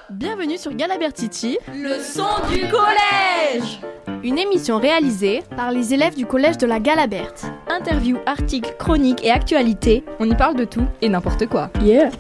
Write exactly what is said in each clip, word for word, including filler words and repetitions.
Bienvenue sur Galabertiti, le son du collège. Une émission réalisée par les élèves du collège de la Galaberte. Interviews, articles, chroniques et actualités. On y parle de tout et n'importe quoi. Yeah.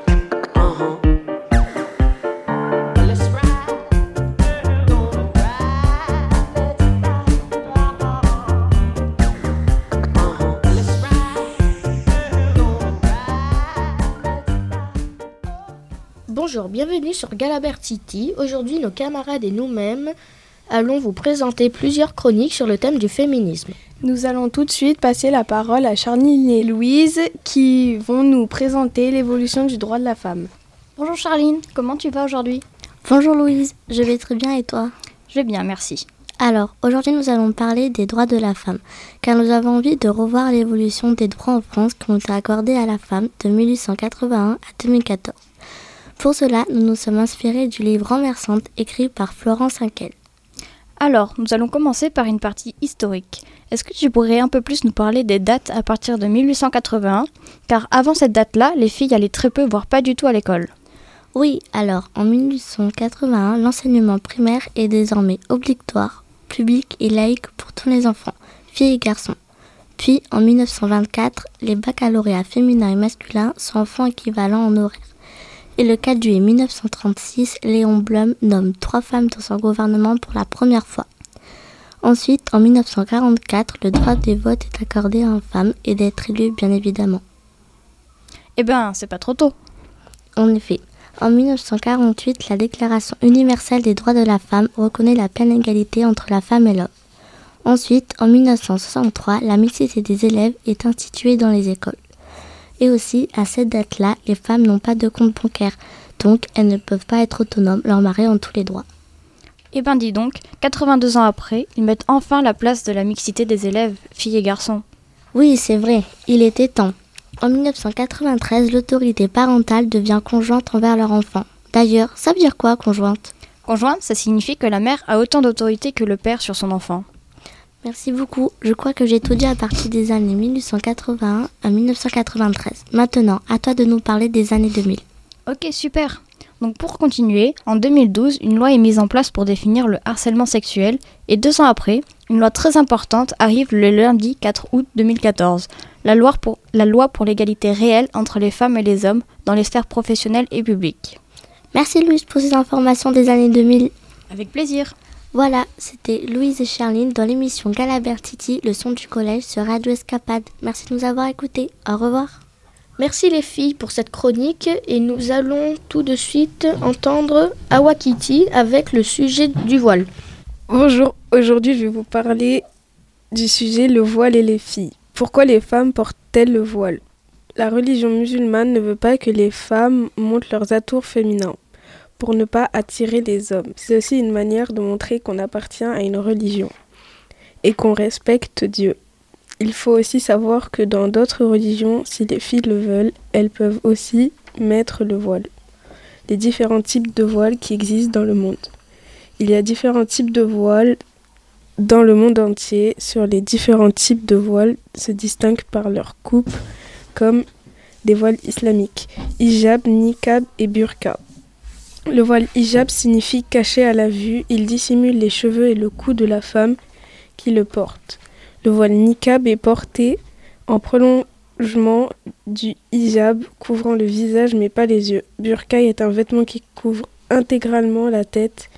Bonjour, bienvenue sur Galabertiti. Aujourd'hui, nos camarades et nous-mêmes allons vous présenter plusieurs chroniques sur le thème du féminisme. Nous allons tout de suite passer la parole à Charline et Louise qui vont nous présenter l'évolution du droit de la femme. Bonjour Charline, comment tu vas aujourd'hui ? Bonjour Louise, je vais très bien et toi ? Je vais bien, merci. Alors, aujourd'hui nous allons parler des droits de la femme, car nous avons envie de revoir l'évolution des droits en France qui ont été accordés à la femme de mille huit cent quatre-vingt-un à deux mille quatorze. Pour cela, nous nous sommes inspirés du livre Renversante écrit par Florence Hinkel. Alors, nous allons commencer par une partie historique. Est-ce que tu pourrais un peu plus nous parler des dates à partir de mille huit cent quatre-vingt-un ? Car avant cette date-là, les filles allaient très peu, voire pas du tout à l'école. Oui, alors, en mille huit cent quatre-vingt-un, l'enseignement primaire est désormais obligatoire, public et laïque pour tous les enfants, filles et garçons. Puis, en mille neuf cent vingt-quatre, les baccalauréats féminins et masculins sont enfin équivalents en horaire. Et le quatre juillet mille neuf cent trente-six, Léon Blum nomme trois femmes dans son gouvernement pour la première fois. Ensuite, en mille neuf cent quarante-quatre, le droit des votes est accordé aux femmes et d'être élues, bien évidemment. Eh ben, c'est pas trop tôt. En effet, en mille neuf cent quarante-huit, la Déclaration universelle des droits de la femme reconnaît la pleine égalité entre la femme et l'homme. Ensuite, en mille neuf cent soixante-trois, la mixité des élèves est instituée dans les écoles. Et aussi, à cette date-là, les femmes n'ont pas de compte bancaire, donc elles ne peuvent pas être autonomes, leurs maris ont tous les droits. Eh ben dis donc, quatre-vingt-deux ans après, ils mettent enfin la place de la mixité des élèves, filles et garçons. Oui, c'est vrai, il était temps. En mille neuf cent quatre-vingt-treize, l'autorité parentale devient conjointe envers leur enfant. D'ailleurs, ça veut dire quoi, conjointe ? Conjointe, ça signifie que la mère a autant d'autorité que le père sur son enfant. Merci beaucoup. Je crois que j'ai tout dit à partir des années mille huit cent quatre-vingt-un à mille neuf cent quatre-vingt-treize. Maintenant, à toi de nous parler des années deux mille. Ok, super. Donc pour continuer, en deux mille douze, une loi est mise en place pour définir le harcèlement sexuel et deux ans après, une loi très importante arrive le lundi quatre août deux mille quatorze. La loi pour, la loi pour l'égalité réelle entre les femmes et les hommes dans les sphères professionnelles et publiques. Merci Louise pour ces informations des années deux mille. Avec plaisir. Voilà, c'était Louise et Charline dans l'émission Galabertiti, le son du collège sur Radio Escapade. Merci de nous avoir écoutés. Au revoir. Merci les filles pour cette chronique et nous allons tout de suite entendre Awakiti avec le sujet du voile. Bonjour, aujourd'hui je vais vous parler du sujet le voile et les filles. Pourquoi les femmes portent-elles le voile ? La religion musulmane ne veut pas que les femmes montrent leurs atours féminins pour ne pas attirer les hommes. C'est aussi une manière de montrer qu'on appartient à une religion et qu'on respecte Dieu. Il faut aussi savoir que dans d'autres religions, si les filles le veulent, elles peuvent aussi mettre le voile. Les différents types de voiles qui existent dans le monde. Il y a différents types de voiles dans le monde entier. Sur les différents types de voiles se distinguent par leur coupe, comme des voiles islamiques, hijab, niqab et burqa. Le voile hijab signifie caché à la vue, il dissimule les cheveux et le cou de la femme qui le porte. Le voile niqab est porté en prolongement du hijab, couvrant le visage mais pas les yeux. Burqa est un vêtement qui couvre intégralement la tête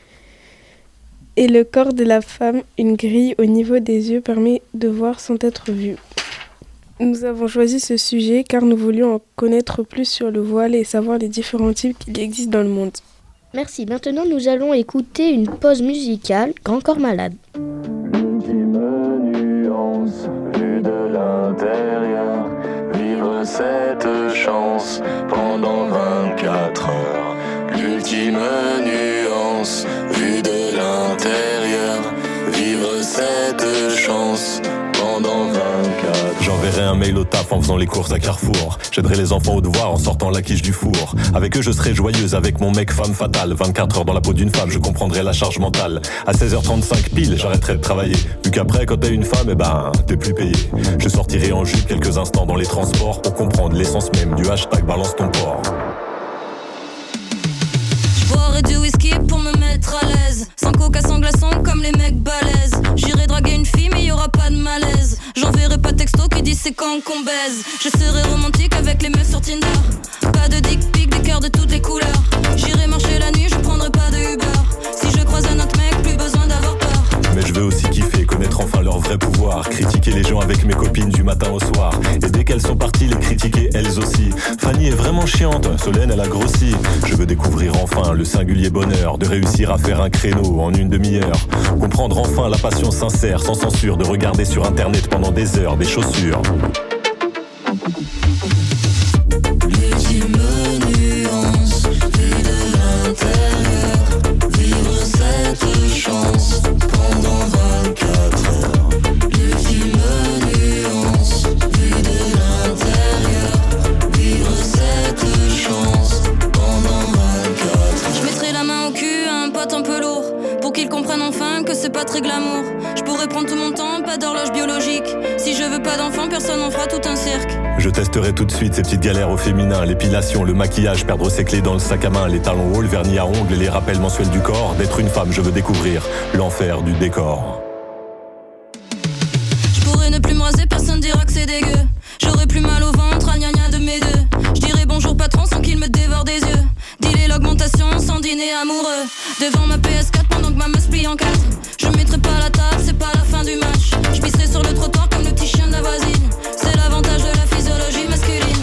et le corps de la femme. Une grille au niveau des yeux permet de voir sans être vu. Nous avons choisi ce sujet car nous voulions en connaître plus sur le voile et savoir les différents types qu'il existe dans le monde. Merci. Maintenant, nous allons écouter une pause musicale, Grand Corps Malade. L'ultime nuance, vue de l'intérieur, vivre cette chance pendant vingt-quatre heures. L'ultime nuance, vue de l'intérieur, vivre cette chance pendant vingt-quatre. J'enverrai un mail au taf en faisant les courses à Carrefour. J'aiderai les enfants au devoir en sortant la quiche du four. Avec eux je serai joyeuse, avec mon mec femme fatale. vingt-quatre heures dans la peau d'une femme, je comprendrai la charge mentale. À seize heures trente-cinq pile, j'arrêterai de travailler. Vu qu'après quand t'es une femme, eh ben t'es plus payé. Je sortirai en jupe quelques instants dans les transports pour comprendre l'essence même du hashtag balance ton porc. Je boirai c'est quand qu'on baise. Je serai romantique avec les meufs sur Tinder. Pas de dick pic, des cœurs de toutes les couleurs. J'irai marcher la nuit, je prendrai pas de Uber. Si je croise un autre mec, plus besoin d'avoir peur. Mais je veux aussi kiffer, connaître enfin leur vrai pouvoir. Critiquer les gens avec mes copines du matin au soir. Et dès qu'elles sont parties, les critiquer elles aussi. Fanny est vraiment chiante, Solène elle a grossi. Je veux découvrir enfin le singulier bonheur de réussir à faire un créneau en une demi-heure. Comprendre enfin la passion sincère, sans censure, de regarder sur internet pendant des heures des chaussures. L'ultime nuance, vue de l'intérieur, vivre cette chance pendant vingt-quatre heures. L'ultime nuance, vue de l'intérieur, vivre cette chance pendant vingt-quatre heures. Je mettrai la main au cul à un pote un peu lourd, pour qu'il comprenne enfin que c'est pas très glamour. Je pourrais prendre tout mon temps, pas d'horloge biologique. Si je veux pas d'enfant, personne en fera tout un cirque. Je testerai tout de suite ces petites galères au féminin. L'épilation, le maquillage, perdre ses clés dans le sac à main. Les talons hauts, le vernis à ongles et les rappels mensuels du corps. D'être une femme, je veux découvrir l'enfer du décor. Je pourrais ne plus me raser, personne dira que c'est dégueu. J'aurais plus mal au ventre, à gna de mes deux. Je dirais bonjour patron sans qu'il me dévore des yeux. Dealer l'augmentation sans dîner amoureux. Devant ma P S quatre pendant que ma meuf plie en quatre. Je mettrai pas la table, c'est pas la fin du match. Je pisserai sur le trottoir comme le petit chien de la voisine. C'est l'avantage de la physiologie masculine.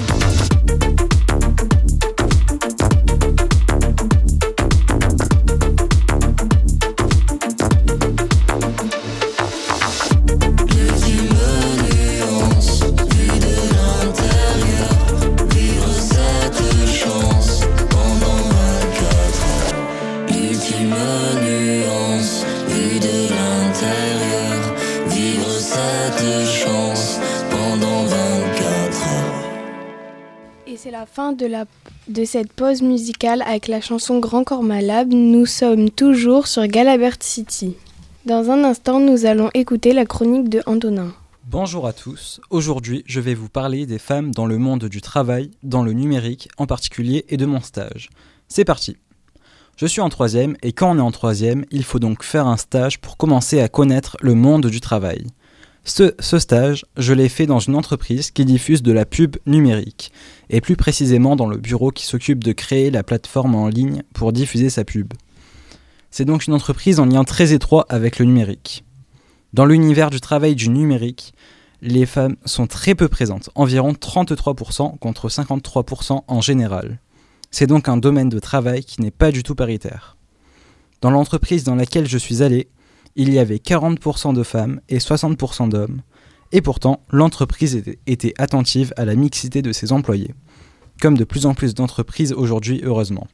L'ultime nuance, vue de l'intérieur, vivre cette chance pendant vingt-quatre heures. L'ultime nuance, vue de l'intérieur, vivre cette chance pendant vingt-quatre heures. Et c'est la fin de, la, de cette pause musicale avec la chanson Grand Corps Malade. Nous sommes toujours sur Galabert City. Dans un instant, nous allons écouter la chronique de Antonin. Bonjour à tous, aujourd'hui je vais vous parler des femmes dans le monde du travail, dans le numérique en particulier et de mon stage. C'est parti. Je suis en troisième et quand on est en troisième, il faut donc faire un stage pour commencer à connaître le monde du travail. Ce, ce stage, je l'ai fait dans une entreprise qui diffuse de la pub numérique, et plus précisément dans le bureau qui s'occupe de créer la plateforme en ligne pour diffuser sa pub. C'est donc une entreprise en lien très étroit avec le numérique. Dans l'univers du travail du numérique, les femmes sont très peu présentes, environ trente-trois pour cent contre cinquante-trois pour cent en général. C'est donc un domaine de travail qui n'est pas du tout paritaire. Dans l'entreprise dans laquelle je suis allé, il y avait quarante pour cent de femmes et soixante pour cent d'hommes, et pourtant l'entreprise était, était attentive à la mixité de ses employés, comme de plus en plus d'entreprises aujourd'hui heureusement.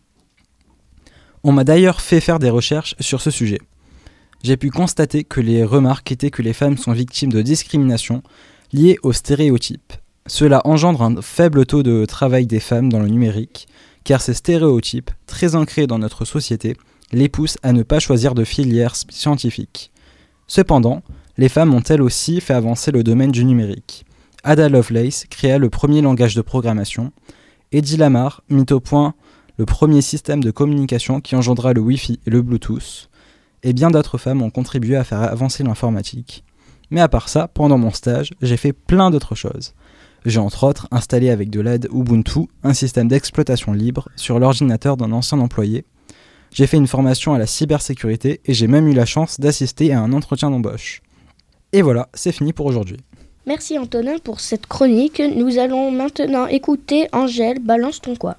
On m'a d'ailleurs fait faire des recherches sur ce sujet. J'ai pu constater que les remarques étaient que les femmes sont victimes de discrimination liées aux stéréotypes. Cela engendre un faible taux de travail des femmes dans le numérique, car ces stéréotypes, très ancrés dans notre société, les poussent à ne pas choisir de filière scientifique. Cependant, les femmes ont elles aussi fait avancer le domaine du numérique. Ada Lovelace créa le premier langage de programmation, Eddie Lamar mit au point le premier système de communication qui engendra le Wi-Fi et le Bluetooth, et bien d'autres femmes ont contribué à faire avancer l'informatique. Mais à part ça, pendant mon stage, j'ai fait plein d'autres choses. J'ai entre autres installé avec de l'aide Ubuntu un système d'exploitation libre sur l'ordinateur d'un ancien employé. J'ai fait une formation à la cybersécurité et j'ai même eu la chance d'assister à un entretien d'embauche. Et voilà, c'est fini pour aujourd'hui. Merci Antonin pour cette chronique. Nous allons maintenant écouter Angèle, balance ton quoi.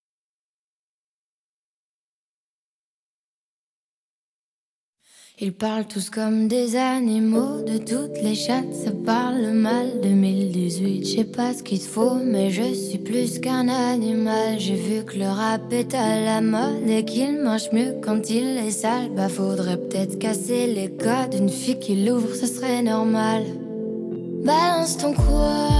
Ils parlent tous comme des animaux, de toutes les chattes, ça parle mal. deux mille dix-huit, je sais pas ce qu'il te faut, mais je suis plus qu'un animal. J'ai vu que le rap est à la mode et qu'il mange mieux quand il est sale. Bah faudrait peut-être casser les codes, une fille qui l'ouvre, ce serait normal. Balance ton quoi.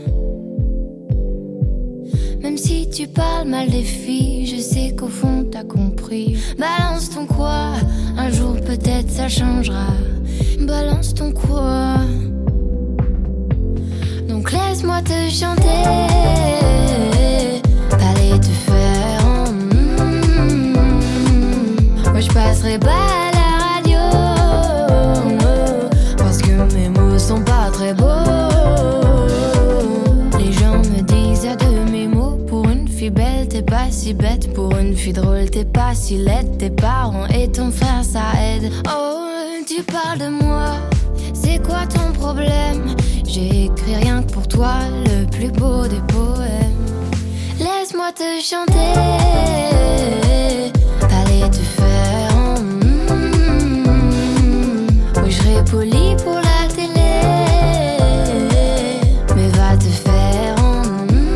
Même si tu parles mal des filles, je sais qu'au fond t'as compris. Balance ton quoi, un jour peut-être ça changera. Balance ton quoi. Donc laisse-moi te chanter, aller te faire en mm, moi je passerai pas à la radio, parce que mes mots sont pas très beaux. pas si bête pour une fille drôle, t'es pas si laide, tes parents et ton frère ça aide. Oh, tu parles de moi, c'est quoi ton problème? J'ai écrit rien que pour toi, le plus beau des poèmes. Laisse-moi te chanter, allez te faire en mm, oui, je serai poli pour la télé, mais va te faire en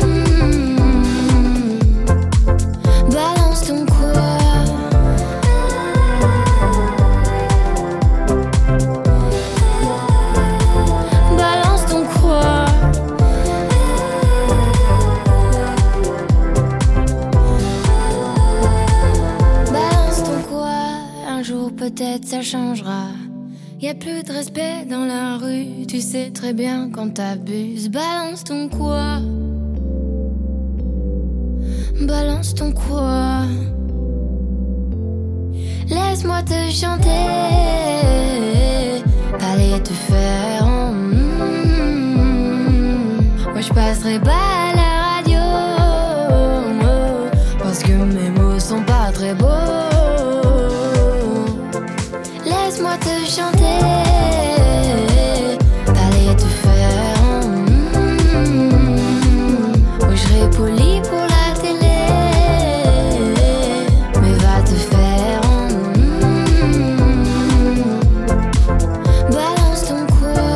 mm, balance ton quoi. Balance ton quoi. Balance ton quoi. Un jour peut-être ça changera. Y'a plus de respect dans la rue, tu sais très bien quand t'abuses. Balance ton quoi. Balance ton quoi. Laisse-moi te chanter, allez te faire en mm, moi je passerai pas à la radio, parce que mes mots sont pas très beaux. Laisse-moi te chanter, allez te faire en mm, moi je serai poli pour la télé, mais va te faire en balance ton quoi.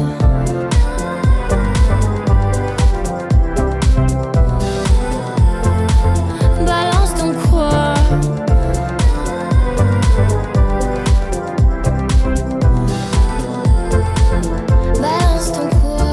Balance ton quoi. Balance ton quoi.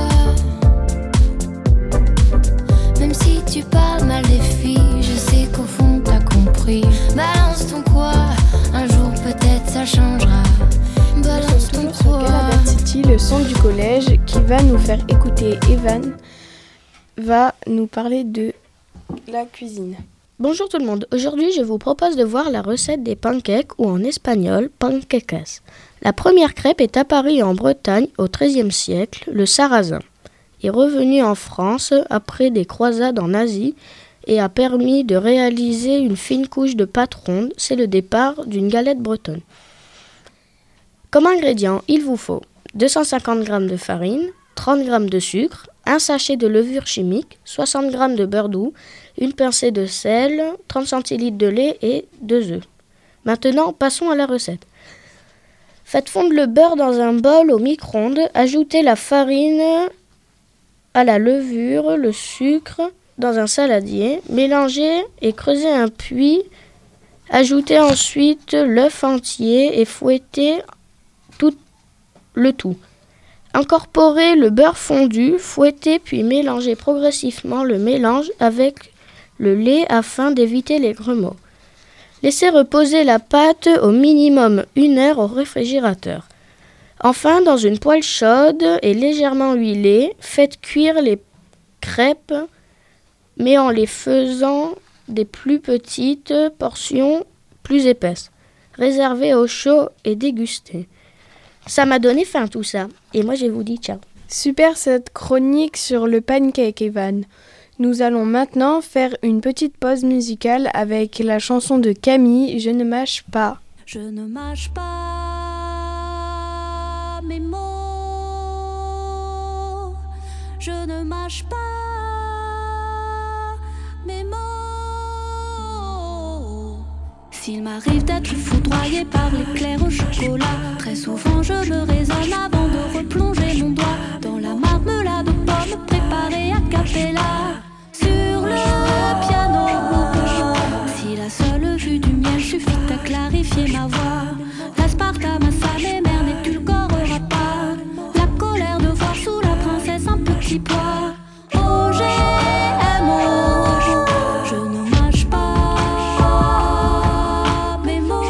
Même si tu parles mal des filles, je sais qu'au fond t'as compris. Balance ton quoi. Un jour peut-être ça changera. Balance ton Sur Galabertiti, le son du collège, qui va nous faire écouter Evan, va nous parler de la cuisine. Bonjour tout le monde, aujourd'hui je vous propose de voir la recette des pancakes ou en espagnol panquecas. La première crêpe est apparue en Bretagne au treizième siècle, le sarrasin est revenu en France après des croisades en Asie et a permis de réaliser une fine couche de pâte ronde, c'est le départ d'une galette bretonne. Comme ingrédients, il vous faut deux cent cinquante grammes de farine, trente grammes de sucre, un sachet de levure chimique, soixante grammes de beurre doux, une pincée de sel, trente centilitres de lait et deux œufs. Maintenant, passons à la recette. Faites fondre le beurre dans un bol au micro-ondes, ajoutez la farine à la levure, le sucre dans un saladier, mélangez et creusez un puits, ajoutez ensuite l'œuf entier et fouettez tout le tout. Incorporez le beurre fondu, fouettez puis mélangez progressivement le mélange avec le lait afin d'éviter les grumeaux. Laissez reposer la pâte au minimum une heure au réfrigérateur. Enfin, dans une poêle chaude et légèrement huilée, faites cuire les crêpes, mais en les faisant des plus petites portions plus épaisses. Réservez au chaud et dégustez. Ça m'a donné faim tout ça, et moi je vous dis ciao. Super cette chronique sur le pancake, Evan. Nous allons maintenant faire une petite pause musicale avec la chanson de Camille, Je ne mâche pas. Je ne mâche pas mes mots, je ne mâche pas mes mots. S'il m'arrive d'être foudroyé par l'éclair au chocolat, très souvent je me raisonne avant de replonger mon doigt dans la marmelade aux pommes préparée à cappella sur le piano. Si la seule vue du miel suffit à clarifier ma voix, l'aspartame à sa mère n'édulcorera pas la colère de voir sous la princesse un petit pois. Oh G M O, je ne mâche pas mes mots,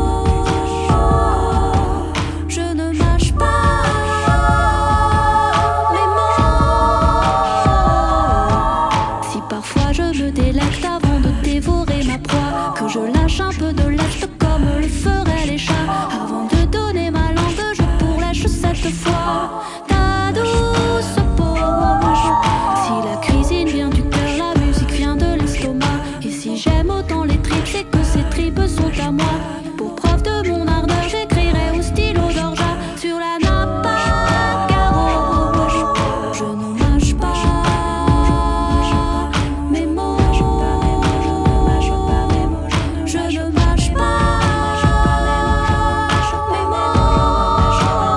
je ne mâche pas mes mots. j'aime autant les tripes, c'est que ces tripes sont à moi. Pour preuve de mon ardeur, j'écrirai au stylo d'orgeat sur la nappe à carreaux. Je ne mâche pas mes mots. Je ne mâche pas mes mots. Je ne mâche pas mes mots.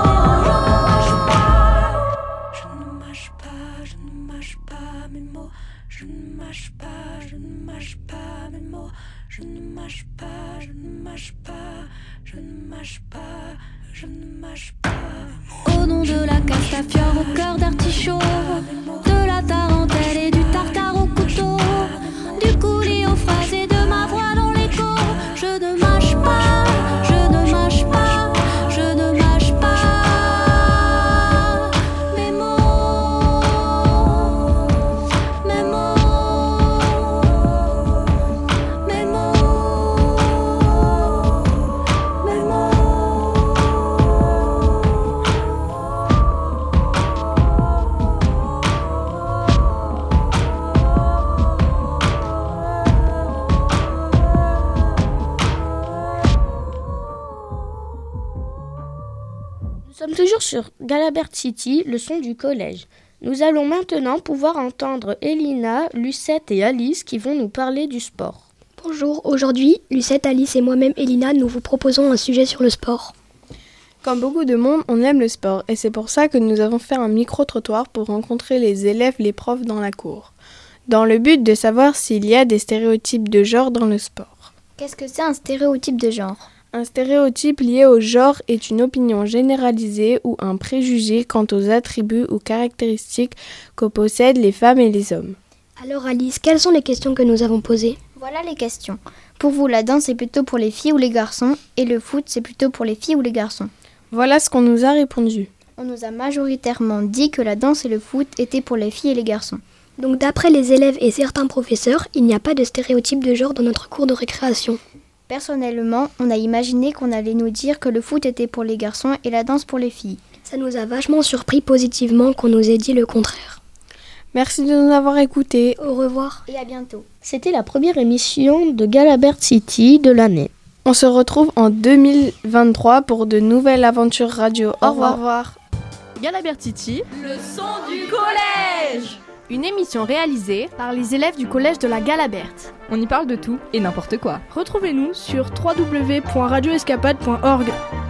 Je ne mâche pas, je ne mâche pas mes mots. Je ne mâche pas, je ne mâche pas mes mots. Je ne mâche pas, je ne mâche pas, je ne mâche pas, je ne mâche pas. Au nom de la castafiore au cœur d'artichaut, de la tarentelle et du tartare au couteau, du coulis aux phrases et de ma voix dans l'écho, je ne mâche pas, je ne mâche pas, je ne mâche pas mes mots, mes mots, mes mots, mes mots. Nous sommes toujours sur Galabert City, le son du collège. Nous allons maintenant pouvoir entendre Elina, Lucette et Alice qui vont nous parler du sport. Bonjour, aujourd'hui, Lucette, Alice et moi-même, Elina, nous vous proposons un sujet sur le sport. Comme beaucoup de monde, on aime le sport et c'est pour ça que nous avons fait un micro-trottoir pour rencontrer les élèves, les profs dans la cour, dans le but de savoir s'il y a des stéréotypes de genre dans le sport. Qu'est-ce que c'est un stéréotype de genre ? Un stéréotype lié au genre est une opinion généralisée ou un préjugé quant aux attributs ou caractéristiques que possèdent les femmes et les hommes. Alors Alice, quelles sont les questions que nous avons posées ? Voilà les questions. Pour vous, la danse est plutôt pour les filles ou les garçons et le foot c'est plutôt pour les filles ou les garçons ? Voilà ce qu'on nous a répondu. On nous a majoritairement dit que la danse et le foot étaient pour les filles et les garçons. Donc d'après les élèves et certains professeurs, il n'y a pas de stéréotype de genre dans notre cours de récréation. Personnellement, on a imaginé qu'on allait nous dire que le foot était pour les garçons et la danse pour les filles. Ça nous a vachement surpris positivement qu'on nous ait dit le contraire. Merci de nous avoir écoutés. Au revoir. Et à bientôt. C'était la première émission de Galabert City de l'année. On se retrouve en deux mille vingt-trois pour de nouvelles aventures radio. Au, Au revoir. revoir. Galabert City, le son du collège. Une émission réalisée par les élèves du collège de la Galaberte. On y parle de tout et n'importe quoi. Retrouvez-nous sur w w w point radio escapade point org.